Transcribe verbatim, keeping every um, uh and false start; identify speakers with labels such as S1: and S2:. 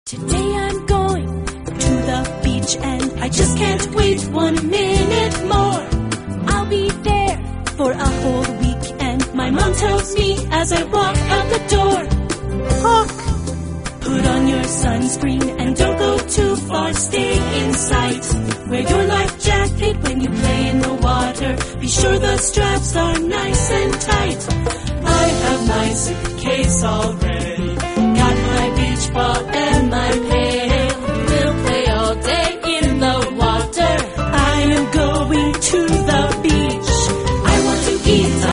S1: Today I'm going to the beach and I just can't wait one minute more. I'll be there for a whole week and my mom tells me as I walk out the door, Hawk, put on your sunscreen and don't go too far, stay in sight. Wear your life jacket when you play in the water, be sure the straps are nice and tight. I have my suitcase all ready.